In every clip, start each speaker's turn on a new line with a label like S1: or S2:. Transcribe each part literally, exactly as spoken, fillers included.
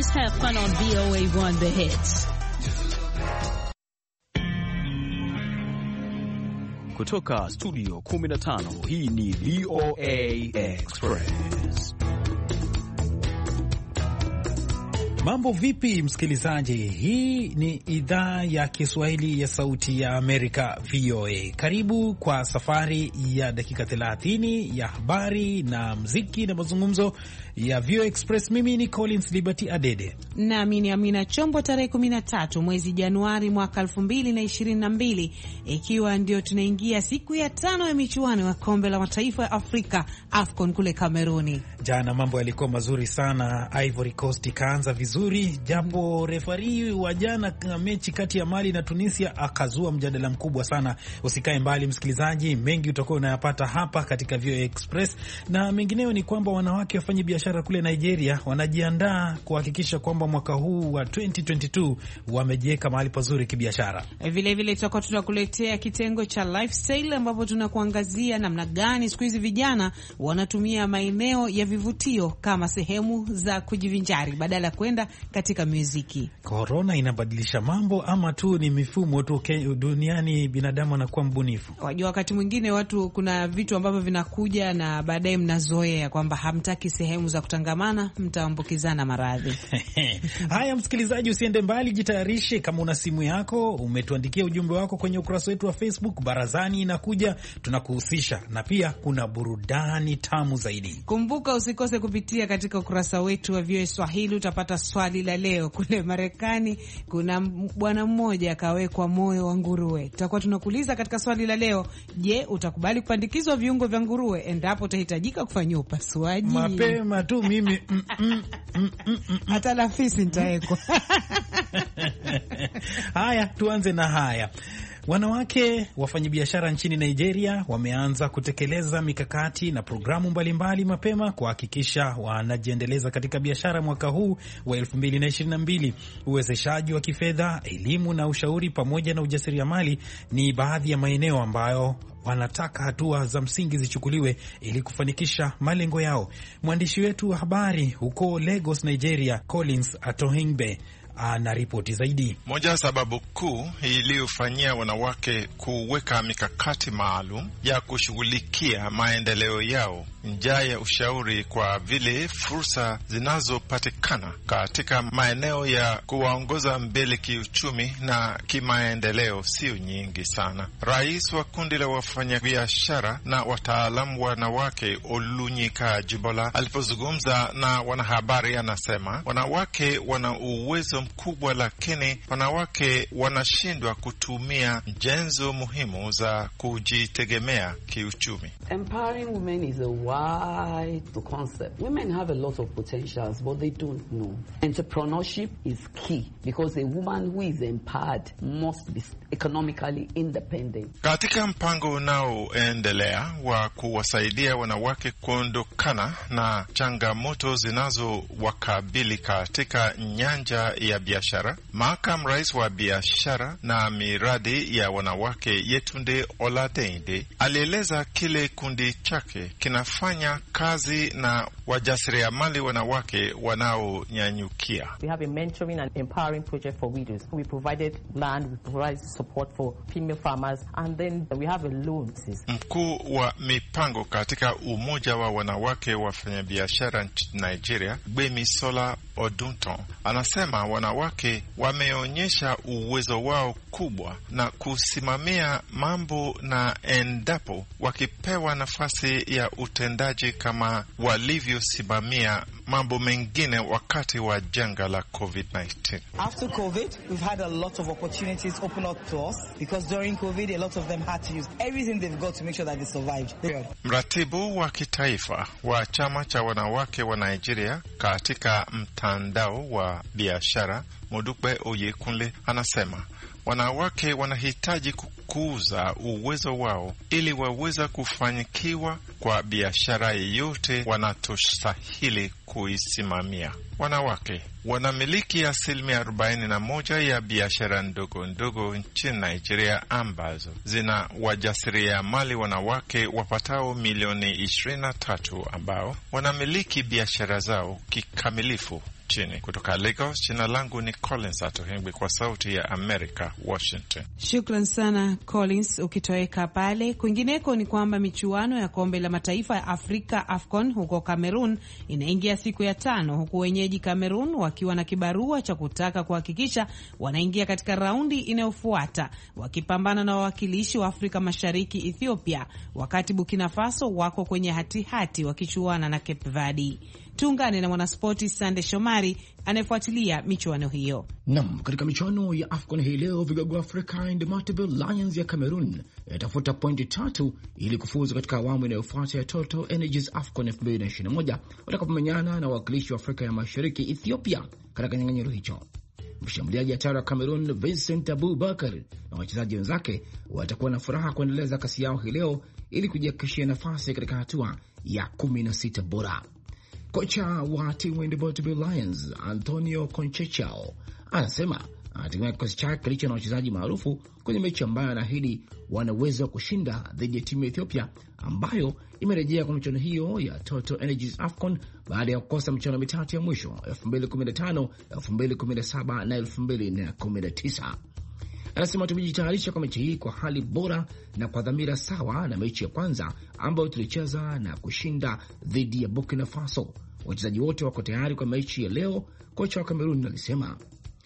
S1: Always have fun on V O A one The Hits.
S2: Kutoka studio kumi na tano, hii ni V O A Express.
S3: Mambo vipi msikilizaji? Hii ni idhaa ya Kiswahili ya Sauti ya Amerika, V O A. Karibu kwa safari ya dakika thelathini ya habari na muziki na mazungumzo ya V O A Express. Mimi ni Collins Liberty Adede.
S4: Nami ni Amina Chombo. Tarehe kumi na tatu mwezi Januari mwaka elfu mbili na ishirini na mbili, ikiwa ndio tunaingia siku ya tano ya michuano ya kombe la mataifa ya Afrika AFCON kule Kameruni.
S3: Jana mambo yalikuwa mazuri sana. Ivory Coast ikaanza vizuri, japo refari wa jana mechi kati ya Mali na Tunisia akazua mjadala mkubwa sana. Usikae mbali msikilizaji, mengi utakuwa unayapata hapa katika V O A Express. Na mengineo ni kwamba wanawake wafanye biashara kule Nigeria wanajiandaa kuhakikisha kwamba mwaka huu wa twenty twenty-two wamejiweka mahali pazuri kibiashara.
S4: Vile vile tutakuwa tunakuletea kitengo cha lifestyle, ambapo tunakuangazia namna gani siku hizi vijana wanatumia maeneo ya vivutio kama sehemu za kujivinjari badala ya kwenda katika muziki.
S3: Corona inabadilisha mambo ama tu ni mifumo tu duniani, binadamu anakuwa mbunifu?
S4: Wajua, wakati mwingine watu, kuna vitu ambavyo vinakuja na baadaye mnazoea kwamba hamtaki sehemu za kutangamana, mtaambukizana maradhi.
S3: Haya msikilizaji, usiende mbali, jitayarishe. Kama una simu yako, umetuandikia ujumbe wako kwenye ukurasa wetu wa Facebook, barazani inakuja, tunakuhusisha, na pia kuna burudani tamu zaidi.
S4: Kumbuka usikose kupitia katika ukurasa wetu wa V O A Swahili, utapata swali la leo. Kule Marekani kuna bwana mmoja akawekwa moyo wa nguruwe. Tutakuwa tunakuuliza katika swali la leo, je, utakubali kupandikizwa viungo vya nguruwe endapo utahitajika kufanyia upasuaji?
S3: Mapema tu mimi mm, mm, mm, mm, mm,
S4: hata lafisi nitawekwa.
S3: Haya, tuanze na haya. Wanawake wafanyabiashara nchini Nigeria wameanza kutekeleza mikakati na programu mbalimbali mapema kuhakikisha wanajiendeleza katika biashara mwaka huu wa elfu mbili na ishirini na mbili. Uwezeshaji wa kifedha, elimu na ushauri pamoja na ujasiriamali ni baadhi ya maeneo ambayo wanataka hatua za msingi zichukuliwe ili kufanikisha malengo yao. Mwandishi wetu wa habari huko Lagos, Nigeria, Collins Atohengbe ana ripoti zaidi.
S5: Moja ya sababu kuu iliyofanyia wanawake kuweka mikakati maalum ya kushughulikia maendeleo yao njia ya ushauri, kwa vile fursa zinazopatikana katika maeneo ya kuwaongoza mbele kiuchumi na kimaendeleo sio nyingi sana. Rais wa kundi la wafanyabiashara na wataalamu wanawake Olunyika Jibola alipozungumza na wanahabari anasema wanawake wana uwezo mkubwa, lakini wanawake wanashindwa kutumia nyenzo muhimu za kujitegemea kiuchumi.
S6: Empowering women is a wide concept. Women have a lot of potentials, but they don't know. Entrepreneurship is key because a woman who is empowered must be economically independent.
S5: Katika mpango unaoendelea wa kuwasaidia wanawake kuondokana na changamoto zinazowakabili katika nyanja ya biashara, makamu rais wa biashara na miradi ya wanawake Yetunde Oladende alieleza kile kundi chake kinafanya kazi na wajasiriamali wanawake wanaonyanyukia.
S7: We have a mentoring and empowering project for widows. We provided land, we provided support for female farmers, and then we have a loan.
S5: Mkuu wa mipango katika umoja wa wanawake wafanyabiashara nchini Nigeria, Gbemisola Odunton, anasema wanawake wameonyesha uwezo wao kubwa na kusimamia mambo, na endapo wakipewa nafasi ya utendaji kama walivyosimamia mambo mengine wakati wa janga la COVID nineteen.
S8: After COVID, we've had a lot of opportunities open up to us because during COVID a lot of them had to use everything they've got to make sure that they survived.
S5: Mratibu wa kitaifa wa chama cha wanawake wa Nigeria katika mtandao wa biashara Modupe Oyekunle anasema wanawake wanahitaji kukuza uwezo wao ili waweza kufanikiwa kwa biashara yoyote wanatostahili kuisimamia. Wanawake wanamiliki asilimia arobaini na moja ya biashara ndogo ndogo nchini Nigeria ambazo zina wajasiriamali wanawake wapatao milioni ishirini na tatu ambao wanamiliki biashara zao kikamilifu nchini. Kutoka Lagos, jina langu ni Collins Atohengwi kwa Sauti ya Amerika, Washington.
S4: Shukran sana Collins ukitoweka pale. Kwingineko ni kwamba michuano ya kombe la mataifa ya Afrika AFCON huko Cameroon inaingia siku ya tano, huku wenyeji Cameroon wakiwa na kibarua cha kutaka kuhakikisha wanaingia katika raundi inayofuata, wakipambana na wawakilishi wa Afrika Mashariki Ethiopia, wakati Burkina Faso wako kwenye hatihati wakichuana na Cape Verde. Tuungane na mwanaspoti Sande Shomari anayefuatilia michuano hiyo.
S9: Naam, katika michuano ya AFCON hii leo vigogo Afrika Indomitable Lions ya Cameroon yatafuta pointi tatu ili kufuzu katika awamu inayofuata ya Total Energies AFCON elfu mbili ishirini na moja watakapomenyana na wawakilishi wa Afrika ya Mashariki Ethiopia katika kinyang'anyiro hicho. Mshambuliaji hatari wa Cameroon Vincent Abubakar na wachezaji wenzake watakuwa na furaha kuendeleza kasi yao hii leo ili kujihakikishia nafasi katika hatua ya kumi na sita bora. Kocha wa timu Indomitable Lions Antonio Conchechao anasema anategemea kikosi chake kilicho na wachezaji maarufu kwenye mechi ambayo anaahidi wana uwezo wa kushinda dhidi ya timu ya Ethiopia ambayo imerejea kwa michuano hiyo ya Total Energies AFCON baada ya kukosa michuano mitatu ya mwisho elfu mbili kumi na tano, elfu mbili kumi na saba na elfu mbili kumi na tisa. Anasema tumejitayarisha kwa mechi hii kwa hali bora na kwa dhamira sawa na mechi ya kwanza ambayo tulicheza na kushinda dhidi ya Burkina Faso. Wachezaji wote wako tayari kwa mechi ya leo, kocha wa Cameroon alisema.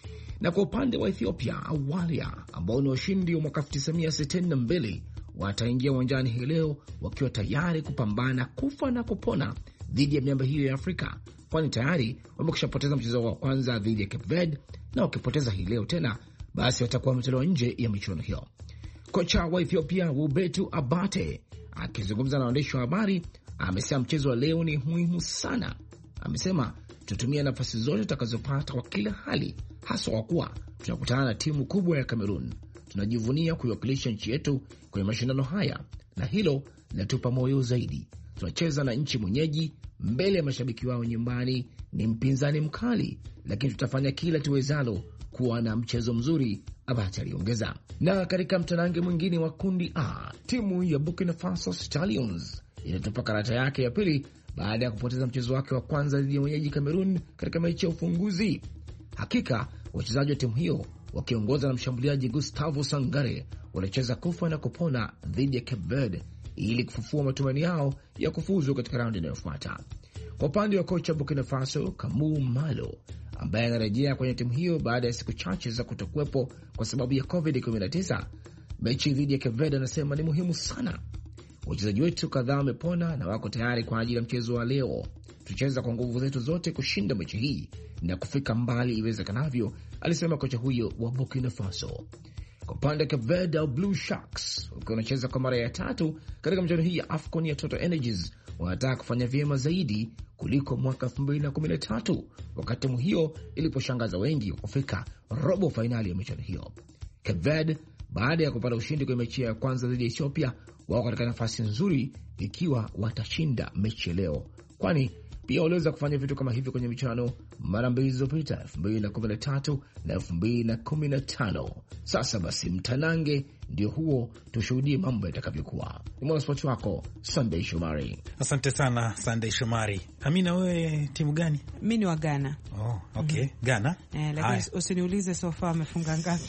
S9: Na kwa upande wa Ethiopia, Awalia ambao ni washindi wa mwaka elfu tisa mia sitini na mbili wataingia uwanjani hii leo wakiwa tayari kupambana kufa na kupona dhidi ya miamba hiyo ya Afrika, kwani tayari wamekushapoteza mchezo wa kwanza dhidi ya Cape Verde, na wakipoteza hii leo tena basi watakuwa wametolewa nje ya michuano hiyo. Kocha wa Ethiopia Wubetu Abate akizungumza na waandishi wa habari amesema mchezo wa leo ni muhimu sana. Amesema tutumia nafasi zote tutakazopata kwa kila hali, hasa kwa kuwa tunakutana na timu kubwa ya Cameroon. Tunajivunia kuiwakilisha nchi yetu kwenye mashindano haya na hilo linatupa moyo zaidi. Tunacheza na nchi mwenyeji mbele ya mashabiki wao nyumbani, ni mpinzani mkali, lakini tutafanya kila tuwezalo kuwa na mchezo mzuri, Abate aliongeza. Na katika mtanange mwingine wa kundi A, timu ya Burkina Faso Stallions inatupa karata yake ya pili baada ya kupoteza mchezo wake wa kwanza dhidi ya mwenyeji Cameroon katika mechi ya ufunguzi. Hakika wachezaji wa timu hiyo wakiongozwa na mshambuliaji Gustavo Sangare walicheza kufa na kupona dhidi ya Cape Verde ili kufufua matumaini yao ya kufuzu katika raundi inayofuata. Kwa upande wa kocha Burkina Faso Kamu Malo ambaye anarejea kwenye timu hiyo baada ya siku chache za kutokuwepo kwa sababu ya covid kumi na tisa, mechi dhidi ya Cape Verde anasema ni muhimu sana. Wachezaji wetu kadhaa wamepona na wako tayari kwa ajili ya mchezo wa leo. Tucheza kwa nguvu zetu zote kushinda mechi hii na kufika mbali iwezekanavyo, alisema kocha huyo wa Burkina Faso. Kwa upande wa Cape Verde au Blue Sharks, ukiwa wanacheza kwa mara ya tatu katika mchezo hii ya AFCON ya Total Energies, wanataka kufanya vyema zaidi kuliko mwaka elfu mbili kumi na tatu wakati timu hiyo iliposhangaza wengi kufika robo finali ya michuano hiyo. Cape Verde baada ya kupata ushindi kwa mechi ya kwanza dhidi ya Ethiopia, wao katika nafasi nzuri ikiwa watashinda mechi leo, kwani pia waliweza kufanya vitu kama hivyo kwenye michuano mara mbili zilizopita, elfu mbili kumi na tatu na elfu mbili kumi na tano. Sasa basi mtanange ndio huo, tushuhudie mambo yatakavyokuwa. Ni mwanaspoti wako Sunday Shomari.
S3: Asante sana Sunday Shomari. Amina, wewe timu gani?
S4: Mimi ni wa Ghana.
S3: Oh, okay. Mm-hmm. Ghana.
S4: Eh, lakini usiniulize sofa amefunga ngapi.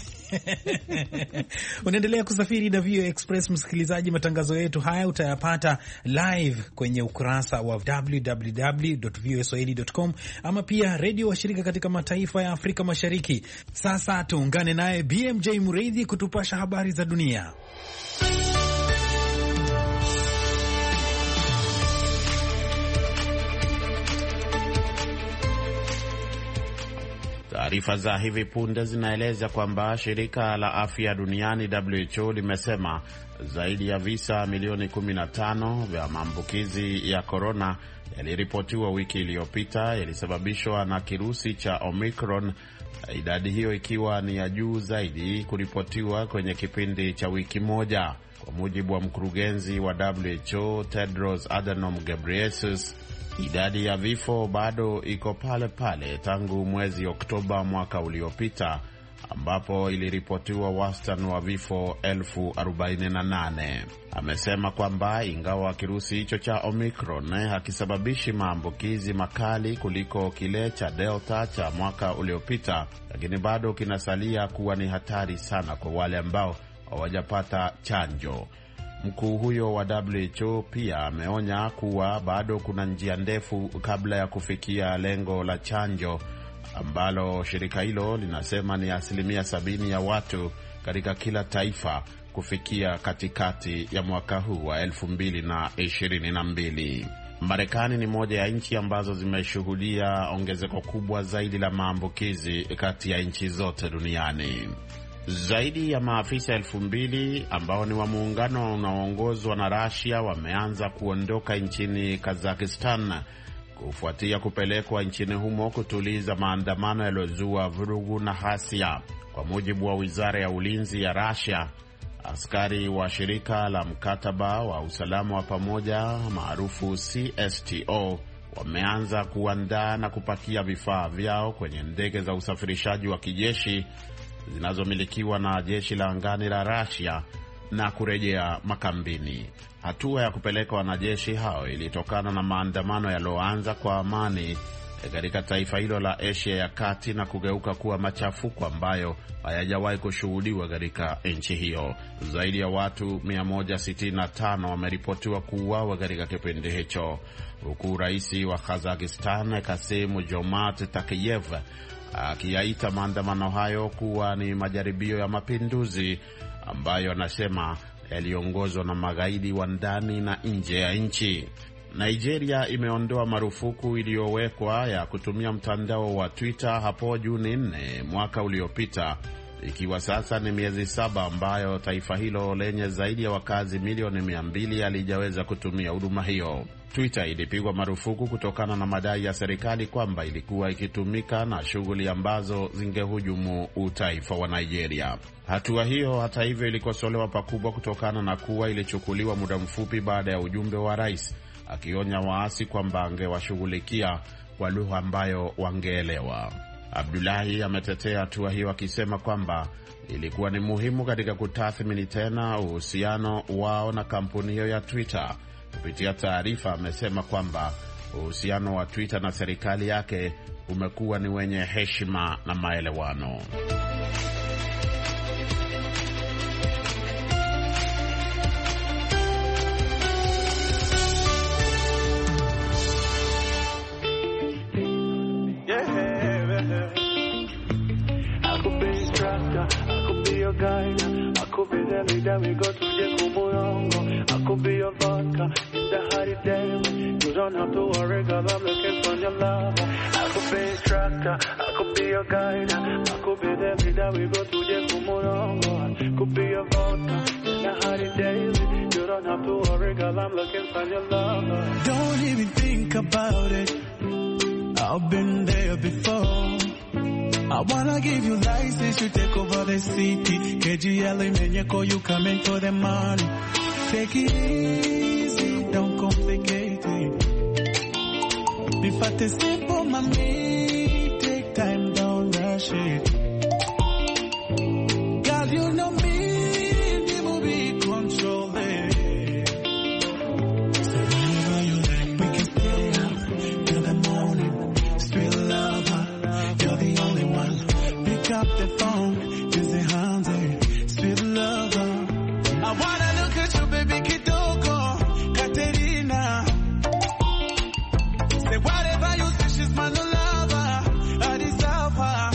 S3: Unaendelea kusafiri na V O A Express, msikilizaji. Matangazo yetu haya utayapata live kwenye ukurasa wa w w w dot v o a swahili dot com ama pia redio washirika katika mataifa ya Afrika Mashariki. Sasa tuungane naye B M J Mureithi kutupasha habari za dunia.
S10: Taarifa za hivi punde zinaeleza kwamba shirika la afya duniani W H O limesema zaidi ya visa milioni kumi na tano vya maambukizi ya korona yaliripotiwa wiki iliyopita yalisababishwa na kirusi cha Omicron, idadi hiyo ikiwa ni ya juu zaidi kuripotiwa kwenye kipindi cha wiki moja. Kwa mujibu wa mkurugenzi wa W H O Tedros Adhanom Ghebreyesus, idadi ya vifo bado iko pale pale tangu mwezi Oktoba mwaka uliopita, ambapo iliripotiwa wastani wa vifo elfu arobaini na nane. Amesema kwamba ingawa kirusi hicho cha Omicron hakisababishi maambukizi makali kuliko kile cha Delta cha mwaka uliopita, lakini bado kinasalia kuwa ni hatari sana kwa wale ambao hawajapata chanjo. Mkuu huyo wa W H O pia ameonya kuwa bado kuna njia ndefu kabla ya kufikia lengo la chanjo ambalo shirika hilo linasema ni asilimia sabini ya watu katika kila taifa kufikia katikati ya mwaka huu wa elfu mbili na ishirini na mbili. Marekani ni moja ya nchi ambazo zimeshuhudia ongezeko kubwa zaidi la maambukizi kati ya nchi zote duniani. Zaidi ya maafisa elfu mbili ambao ni wa muungano unaoongozwa na Russia wameanza kuondoka nchini Kazakhstan kufuatia kupelekwa nchini humo kutuliza maandamano yaliyozua vurugu na ghasia. Kwa mujibu wa Wizara ya Ulinzi ya Russia, askari wa shirika la mkataba wa usalama wa pamoja maarufu C S T O wameanza kuandaa na kupakia vifaa vyao kwenye ndege za usafirishaji wa kijeshi zinazomilikiwa na jeshi la angani la Russia na kurejea makambini. Hatua ya kupeleka wanajeshi hao ilitokana na maandamano yaliyoanza kwa amani katika taifa hilo la Asia ya Kati na kugeuka kuwa machafuko ambayo hayajawahi kushuhudiwa katika nchi hiyo. Zaidi ya watu mia moja sitini na tano wameripotiwa kuuawa katika kipindi hicho, huku rais wa Kazakhstan Kassym-Jomart Tokayev akiyaita maandamano hayo kuwa ni majaribio ya mapinduzi ambayo anasema yaliongozwa na magaidi wa ndani na nje ya nchi. Nigeria imeondoa marufuku iliyowekwa ya kutumia mtandao wa Twitter hapo Juni nne mwaka uliopita, ikiwa sasa ni miezi saba ambayo taifa hilo lenye zaidi ya wakazi milioni mia mbili halijaweza kutumia huduma hiyo. Twitter ilipigwa marufuku kutokana na madai ya serikali kwamba ilikuwa ikitumika na shughuli ambazo zingehujumu utaifa wa Nigeria. Hatua hiyo hata hivyo ilikosolewa pakubwa kutokana na kuwa ilichukuliwa muda mfupi baada ya ujumbe wa rais akionya waasi kwamba angewashughulikia kwa lugha ambayo wangeelewa. Abdullahi ametetea hatua hiyo akisema kwamba ilikuwa ni muhimu katika kutathmini tena uhusiano wao na kampuni hiyo ya Twitter. Kupitia taarifa amesema kwamba uhusiano wa Twitter na serikali yake umekuwa ni wenye heshima na maelewano.
S11: Don't even think about it. I've been there before. I wanna give you license to take over the city. K G L Menyeko, you coming for the money. Take it easy, don't complicate it. Be fat and simple, mommy. Take time, don't rush it. Girl, you know me, you will be controlling. So whenever you like, we can stay up till the morning. Still love her, you're the only one. Pick up the phone, use the hands, still love her. I wanna look at you, baby, Kitoko, Katerina. Say whatever you say, she's my new lover. I deserve her.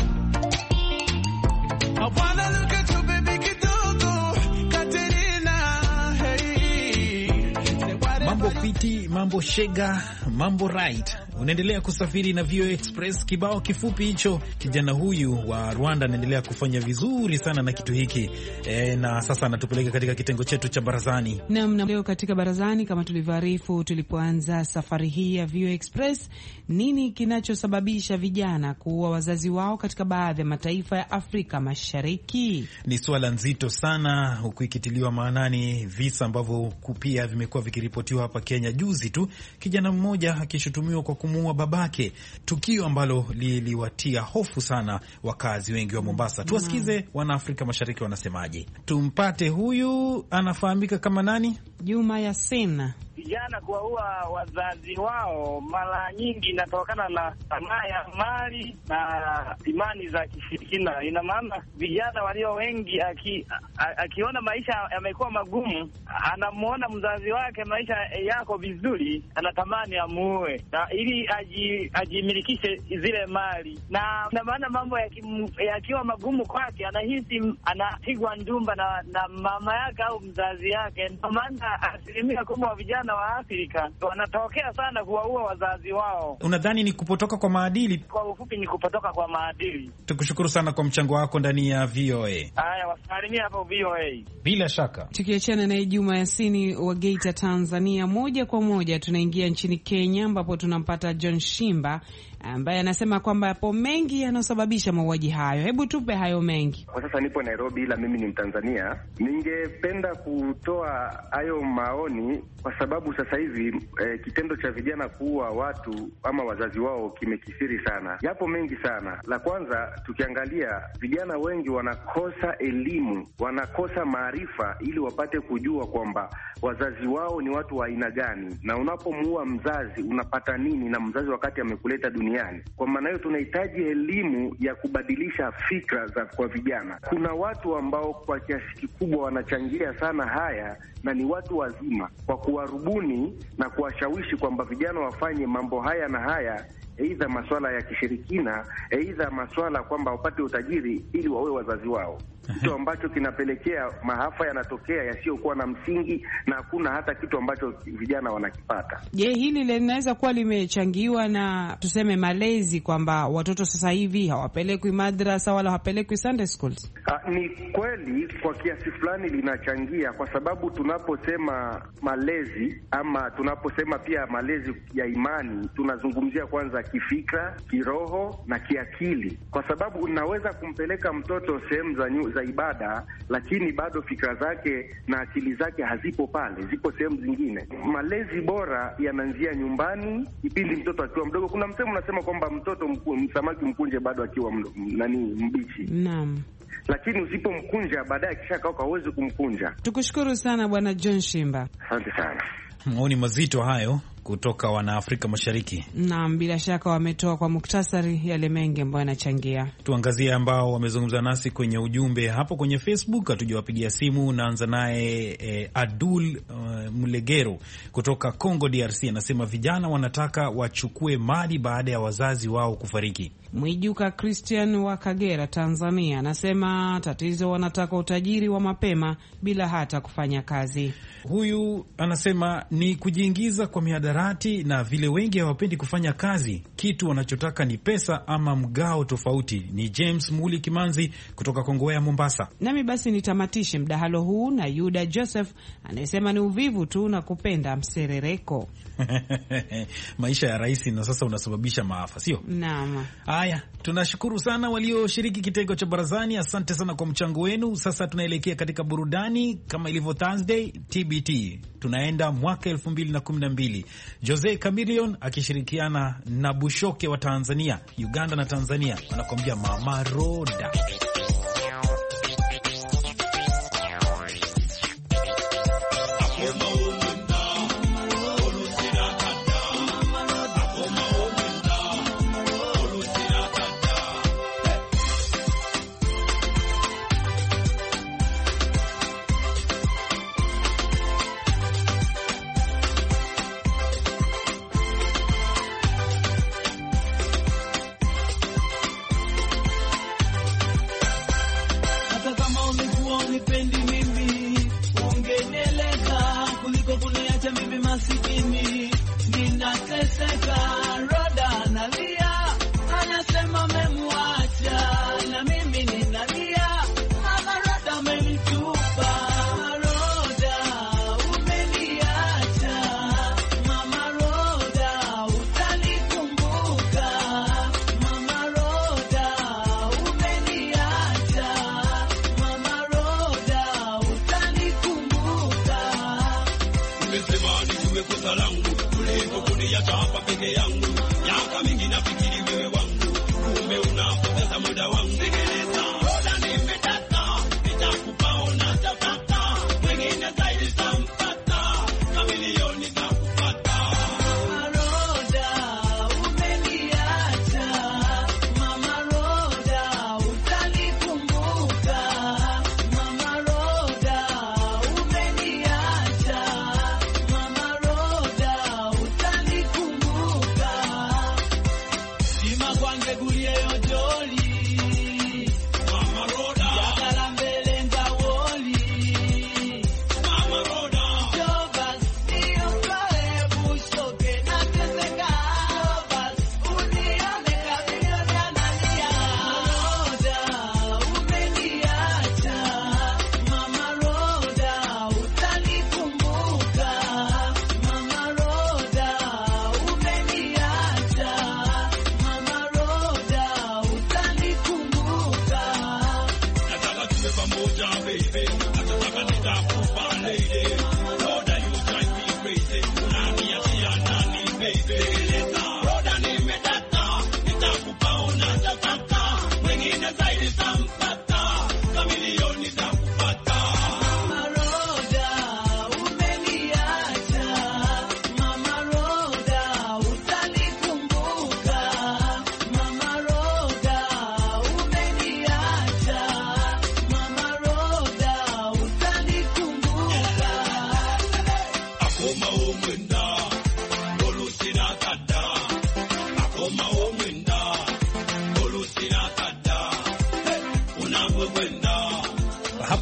S11: I wanna look at you, baby, Kitoko, Katerina. Hey. Say whatever.
S3: Mambo fiti, mambo shega, mambo right. Unaendelea kusafiri na V O A Express. Kibao kifupi hicho, kijana huyu wa Rwanda anaendelea kufanya vizuri sana na kitu hiki e, na sasa anatupeleka katika kitengo chetu cha barazani.
S4: Naam, na leo katika barazani kama tulivyoarifu tulipoanza safari hii ya V O A Express, nini kinachosababisha vijana kuua wazazi wao katika baadhi ya mataifa ya Afrika Mashariki?
S3: Ni swala nzito sana, huku ikitiliwa maanani visa ambavyo pia vimekuwa vikiripotiwa hapa Kenya. Juzi tu kijana mmoja akishutumiwa kwa kumuua babake, tukio ambalo liliwatia hofu sana wakazi wengi wa Mombasa. Tuwasikize Wanaafrika Mashariki wanasemaje. Tumpate huyu, anafahamika kama nani?
S4: Juma Yasin.
S12: Vijana kuwaua wazazi wao mara nyingi inatokana na tamaa ya mali na imani za kishirikina. Ina maana vijana walio wengi aki, a, akiona maisha yamekuwa magumu, anamuona mzazi wake maisha yako vizuri, anatamani amuue na ili aji, ajimilikishe zile mali, na ina maana mambo yakiwa magumu kwake anahisi anapigwa ndumba na, na mama yake au mzazi yake. Kwa maana asilimia kubwa wa vijana wa Afrika wanatokea sana kuwaua wazazi wao.
S3: Unadhani ni kupotoka kwa maadili?
S12: Kwa ufupi ni kupotoka kwa maadili.
S3: Tukushukuru sana kwa mchango wako ndani ya V O A.
S12: Haya, wasalimia hapo V O A.
S3: Bila shaka.
S4: Tukiachana na Juma Yasini wa Geita, Tanzania, moja kwa moja tunaingia nchini Kenya ambapo tunampata John Shimba ambaye anasema kwamba yapo mengi yanayosababisha mauaji hayo. Hebu tupe hayo mengi.
S13: Kwa sasa nipo Nairobi, ila mimi ni Mtanzania. Ningependa kutoa hayo maoni kwa sababu sasa hivi eh, kitendo cha vijana kuua watu ama wazazi wao kimekithiri sana. Yapo mengi sana. La kwanza, tukiangalia vijana wengi wanakosa elimu, wanakosa maarifa ili wapate kujua kwamba wazazi wao ni watu wa aina gani, na unapomuua mzazi unapata nini na mzazi wakati amekuleta duniani. Kwa maana hiyo tunahitaji elimu ya kubadilisha fikra za kwa vijana. Kuna watu ambao kwa kiasi kikubwa wanachangia sana haya na ni watu wazima, kwa kuwarubuni na kuwashawishi kwamba vijana wafanye mambo haya na haya, aidha masuala ya kishirikina, aidha masuala kwamba wapate utajiri ili wawe wazazi wao, kitu ambacho kinapelekea maafa yanatokea yasiyokuwa na msingi na hakuna hata kitu ambacho vijana wanakipata.
S4: Je, hili linaweza kuwa limechangiwa na tuseme malezi, kwamba watoto sasa hivi hawapelekwi madrasa wala hawapelekwi Sunday schools?
S13: Ha, ni kweli kwa kiasi fulani linachangia, kwa sababu tunaposema malezi ama tunaposema pia malezi ya imani, tunazungumzia kwanza kifikra, kiroho na kiakili, kwa sababu unaweza kumpeleka mtoto sehemu za za ibada lakini bado fikra zake na akili zake hazipo pale, zipo sehemu zingine. Malezi bora yanaanzia nyumbani kipindi mtoto akiwa mdogo. Kuna msemo unasema kwamba mtoto mku, msamaki mkunje bado akiwa mdo, nani mbichi.
S4: Naam.
S13: Lakini usipomkunja baadaye akishakauka huwezi kumkunja.
S4: Tukushukuru sana Bwana John Shimba.
S13: Asante sana.
S3: Maoni mazito hayo kutoka Wanaafrika Mashariki.
S4: Naam, bila shaka wametoa kwa muktasari yale mengi ambayo yanachangia.
S3: Tuangazie ambao wamezungumza nasi kwenye ujumbe hapo kwenye Facebook. Hatujawapigia simu. Naanza naye eh, Adul uh, Mulegero kutoka Congo D R C, anasema vijana wanataka wachukue mali baada ya wazazi wao kufariki.
S4: Mwijuka Christian wa Kagera, Tanzania, anasema tatizo wanataka utajiri wa mapema bila hata kufanya kazi.
S3: Huyu anasema ni kujiingiza kwa mihadarati na vile wengi hawapendi kufanya kazi, kitu wanachotaka ni pesa ama mgao tofauti. Ni James Muli Kimanzi kutoka Kongowea, Mombasa.
S4: Nami basi nitamatishe mdahalo huu na Yuda Joseph anayesema ni uvivu tu na kupenda mserereko.
S3: Maisha ya rais na sasa unasababisha maafa, sio?
S4: Naam.
S3: Haya, tunashukuru sana walioshiriki kitengo cha barazani. Asante sana kwa mchango wenu. Sasa tunaelekea katika burudani kama ilivyo Thursday T B T. Tunaenda mwaka elfu mbili na kumi na mbili. Jose Chameleone akishirikiana na Bushoke wa Tanzania, Uganda na Tanzania, wanakuambia Mama Roda.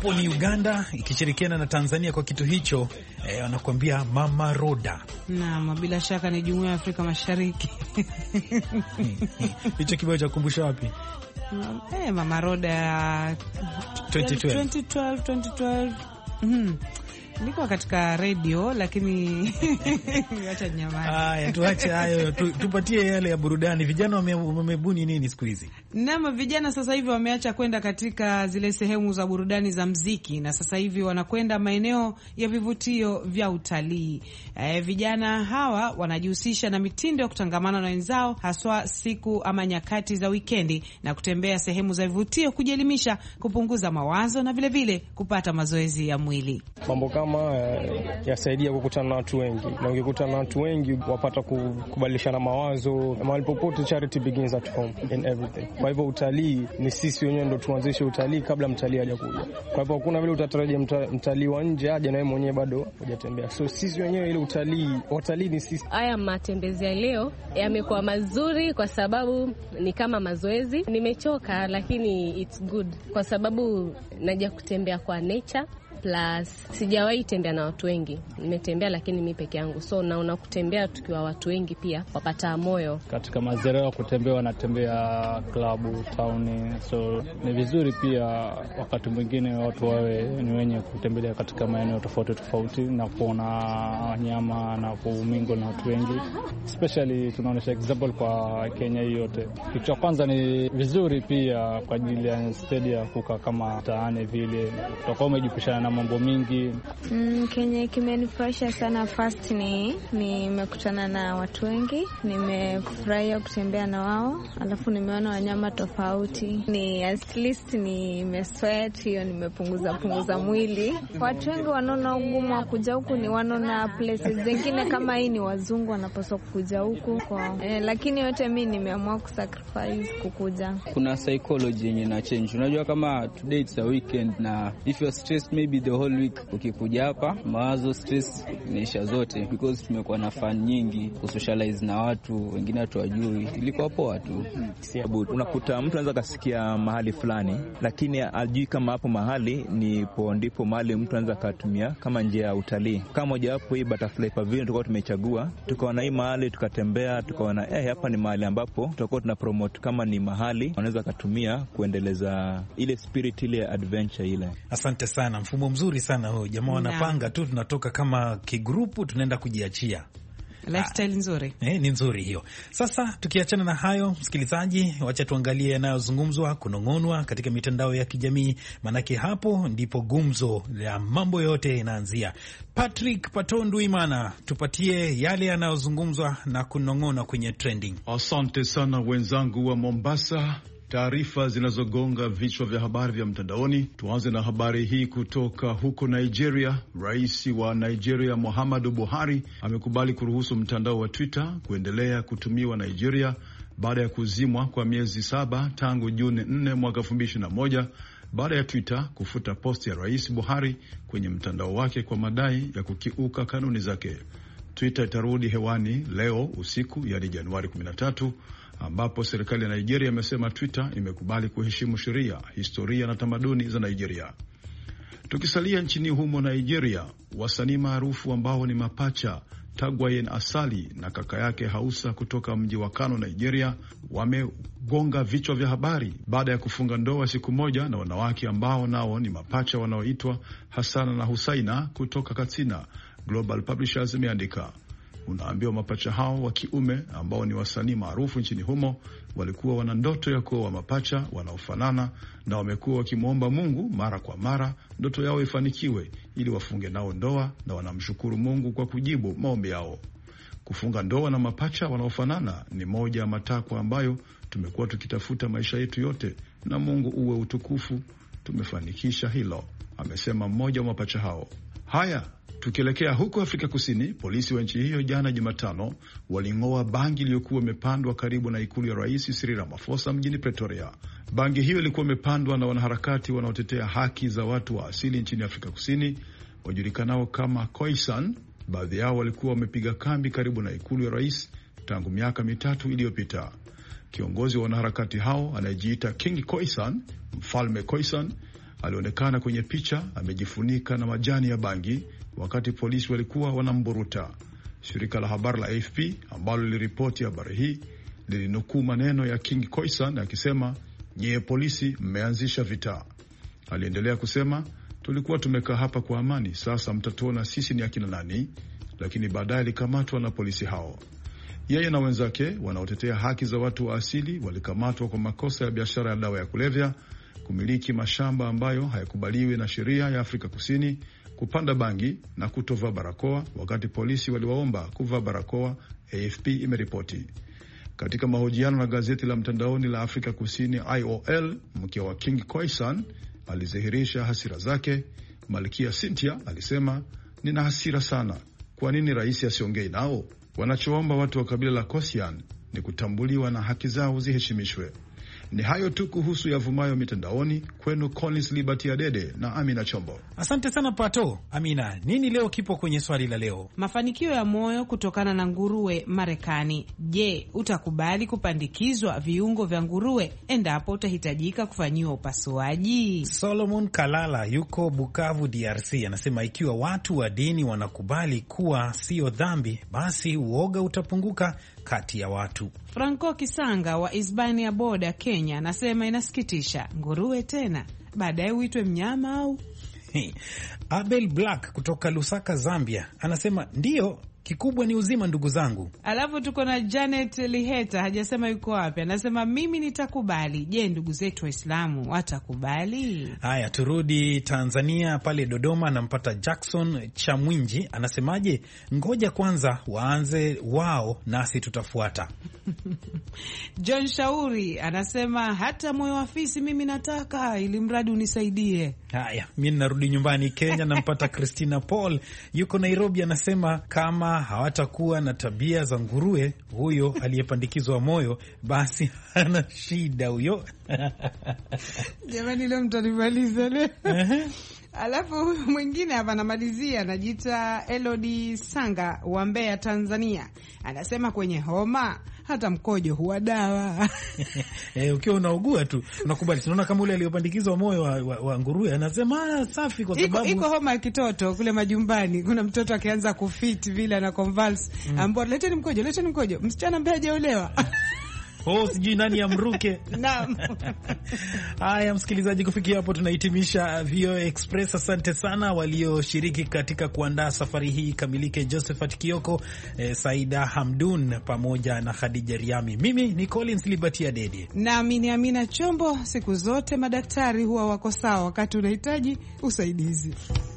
S3: hapo ni Uganda ikishirikiana na Tanzania kwa kitu hicho, eh, wanakuambia Mama Roda.
S4: Naam, bila shaka ni Jumuiya ya Afrika Mashariki.
S3: Hicho kibao cha kukumbusha wapi?
S4: Eh, Mama Roda twenty twelve twenty twelve. Mhm. Niko katika radio lakini acha nyamani.
S3: Haya, tuache hayo, tupatie yale ya burudani. Vijana wamebuni nini siku hizi?
S4: Naam, vijana sasa hivi wameacha kwenda katika zile sehemu za burudani za mziki, na sasa hivi wanakwenda maeneo ya vivutio vya utalii. E, vijana hawa wanajihusisha na mitindo ya kutangamana na wenzao, haswa siku ama nyakati za wikendi, na kutembea sehemu za vivutio, kujielimisha, kupunguza mawazo na vile vile kupata mazoezi ya mwili.
S14: Mambo kama yasaidia kukutana na watu wengi, na ukikutana na watu wengi wapata kubadilishana mawazo. Mahali popote, charity begins at home in everything. Kwa hivyo utalii ni sisi wenyewe ndo tuanzishe utalii kabla mtalii hajakuja. Kwa hivyo hakuna vile utatarajia mtalii wa nje aje na yeye mwenyewe bado hajatembea. So sisi wenyewe ile utalii, watalii ni sisi.
S15: Haya matembezi ya leo yamekuwa mazuri kwa sababu ni kama mazoezi. Nimechoka lakini it's good kwa sababu naja kutembea kwa nature. Plus sijawahi tembea na watu wengi, nimetembea lakini mimi peke yangu, so naona kutembea tukiwa watu wengi pia wapata moyo.
S16: Katika mazingira ya kutembea, wanatembea klabu, town, so ni vizuri pia wakati mwingine watu wawe ni wenye kutembelea katika maeneo tofauti tofauti na kuona wanyama na kumingo na watu wengi. Especially tunaonyesha example kwa Kenya hii yote. Kitu cha kwanza ni vizuri pia kwa ajili ya stadia kukaa kama taani vile, tutakuwa umejipishana na mambo mingi.
S17: Mm, Kenya kimenifurahisha sana. First ni nimekutana na watu wengi, nimefurahia kutembea na wao, alafu nimeona wanyama tofauti, ni at least nimesweat, hiyo nimepunguza punguza mwili. Watu wengi wanaona ugumu wa kuja huku, ni wanaona places zingine kama hii ni wazungu wanapaswa kuja huku kwa eh, lakini yote mimi nimeamua kusacrifice kukuja.
S18: Kuna psychology yenye na change. Unajua kama today it's a weekend na if you're stressed maybe the whole week, ukikuja hapa mawazo stress inaisha zote, because tumekuwa na fun nyingi, kusocialize na watu wengine hatuwajui, ilikuwa poa tu.
S19: Unakuta mtu anaweza kasikia mahali fulani lakini ajui kama hapo mahali nipo ndipo mahali mtu anaweza kutumia kama njia ya utalii. Kama moja hapo hii Butterfly Pavilion tulikuwa tumechagua, tukaona hii mahali tukatembea, tukaona eh hapa ni mahali ambapo tutakuwa tuna promote kama ni mahali wanaweza kutumia kuendeleza ile spirit ile adventure ile.
S3: Asante sana, mfumo mzuri sana huo. Jamaa wanapanga tu, tunatoka kama kigrupu tunaenda kujiachia.
S4: Lifestyle nzuri.
S3: Eh, ni nzuri hiyo. Sasa tukiachana na hayo, msikilizaji, wacha tuangalie yanayozungumzwa, kunong'onwa katika mitandao ya kijamii, manake hapo ndipo gumzo ya mambo yote inaanzia. Patrick Patondu Imana, tupatie yale yanayozungumzwa na kunong'onwa kwenye trending.
S20: Asante sana wenzangu wa Mombasa. Taarifa zinazogonga vichwa vya habari vya mtandaoni. Tuanze na habari hii kutoka huko Nigeria. Rais wa Nigeria Muhammadu Buhari amekubali kuruhusu mtandao wa Twitter kuendelea kutumiwa Nigeria baada ya kuzimwa kwa miezi saba tangu Juni nne mwaka elfu mbili ishirini na moja baada ya Twitter kufuta posti ya Rais Buhari kwenye mtandao wake kwa madai ya kukiuka kanuni zake. Twitter itarudi hewani leo usiku, yani Januari kumi na tatu, ambapo serikali ya Nigeria imesema Twitter imekubali kuheshimu sheria, historia na tamaduni za Nigeria. Tukisalia nchini humo Nigeria, wasanii maarufu ambao ni mapacha Tagwayen Asali na kaka yake Hausa kutoka mji wa Kano, Nigeria, wamegonga vichwa vya habari baada ya kufunga ndoa siku moja na wanawake ambao nao ni mapacha wanaoitwa Hassana na Husaina kutoka Katsina. Global Publishers imeandika. Unaambiwa mapacha hao wa kiume ambao ni wasanii maarufu nchini humo walikuwa wana ndoto ya kuoa mapacha wanaofanana na wamekuwa wakimwomba Mungu mara kwa mara ndoto yao ifanikiwe ili wafunge nao ndoa, na wanamshukuru Mungu kwa kujibu maombi yao. Kufunga ndoa na mapacha wanaofanana ni moja ya matakwa ambayo tumekuwa tukitafuta maisha yetu yote, na Mungu uwe utukufu, tumefanikisha hilo, amesema mmoja wa mapacha hao. Haya, tukielekea huko Afrika Kusini, polisi wa nchi hiyo jana Jumatano waling'oa bangi iliyokuwa imepandwa karibu na ikulu ya Rais Cyril Ramaphosa mjini Pretoria. Bangi hiyo ilikuwa imepandwa na wanaharakati wanaotetea haki za watu wa asili nchini Afrika Kusini, wajulikanao kama Khoisan. Baadhi yao walikuwa wamepiga kambi karibu na ikulu ya rais tangu miaka mitatu iliyopita. Kiongozi wa wanaharakati hao anayejiita King Khoisan, Mfalme Khoisan, alionekana kwenye picha amejifunika na majani ya bangi wakati polisi walikuwa wanamburuta. Shirika la habari la A F P ambalo liliripoti habari hii lilinukuu maneno ya King Koisan akisema, nyie polisi mmeanzisha vita. Aliendelea kusema, tulikuwa tumekaa hapa kwa amani, sasa mtatuona sisi ni akina nani, lakini baadaye alikamatwa na polisi hao. Yeye na wenzake wanaotetea haki za watu wa asili walikamatwa kwa makosa ya biashara ya dawa ya kulevya, kumiliki mashamba ambayo hayakubaliwi na sheria ya Afrika Kusini, kupanda bangi na kutovaa barakoa wakati polisi waliwaomba kuvaa barakoa, A F P imeripoti. Katika mahojiano na gazeti la mtandaoni la Afrika Kusini I O L, mke wa King Koisan alizihirisha hasira zake. Malkia Cynthia alisema, nina hasira sana. Kwa nini rais asiongei nao? Wanachoomba watu wa kabila la Kosian ni kutambuliwa na haki zao ziheshimishwe. Ni hayo tu kuhusu yavumayo mitandaoni. Kwenu Collins Liberty Adede na Amina Chombo.
S3: Asante sana Pato. Amina, nini leo kipo kwenye swali la leo?
S4: Mafanikio ya moyo kutokana na nguruwe Marekani. Je, utakubali kupandikizwa viungo vya nguruwe endapo utahitajika kufanyiwa upasuaji?
S3: Solomon Kalala yuko Bukavu D R C anasema, ikiwa watu wa dini wanakubali kuwa sio dhambi, basi uoga utapunguka kati ya watu.
S4: Franco Kisanga wa Hispania Boda Kenya anasema, inasikitisha, nguruwe tena baadaye uitwe mnyama au?
S3: Abel Black kutoka Lusaka Zambia anasema, ndiyo, kikubwa ni uzima ndugu zangu.
S4: Alafu tuko na Janet Liheta, hajasema yuko wapi, anasema mimi nitakubali. Je, ndugu zetu Waislamu watakubali?
S3: Haya, turudi Tanzania, pale Dodoma nampata Jackson Chamwinji anasemaje, ngoja kwanza waanze wao nasi tutafuata.
S4: John Shauri anasema hata moyo wa fisi mimi nataka, ili mradi unisaidie.
S3: Haya, mimi narudi nyumbani Kenya nampata Christina Paul yuko Nairobi anasema, kama hawatakuwa na tabia za nguruwe, huyo aliyepandikizwa moyo basi hana shida huyo.
S4: Jamani, leo mtanimaliza leo. Alafu huyu mwingine hapa anamalizia, anajiita Elodi Sanga wa Mbeya Tanzania, anasema kwenye homa hata mkojo huwa dawa.
S3: Eh, ukiwa unaugua tu unakubali. Tunaona kama ule aliyopandikizwa moyo wa, wa, wa nguruwe anasema safi, kwa sababu
S4: iko, iko homa ya kitoto kule majumbani. Kuna mtoto akianza kufit vile na convulse, mm. ambao leteni mkojo, leteni mkojo, msichana ambaye hajaolewa.
S3: Oh, sijui nani amruke.
S4: Naam.
S3: Haya msikilizaji, kufikia hapo tunahitimisha V O A Express. Asante sana walioshiriki katika kuandaa safari hii kamilike, Josephat Kioko, eh, Saida Hamdun pamoja na Khadija Riami. Mimi ni Collins Liberty Adede.
S4: Nami ni Amina Chombo. Siku zote madaktari huwa wako sawa wakati unahitaji usaidizi.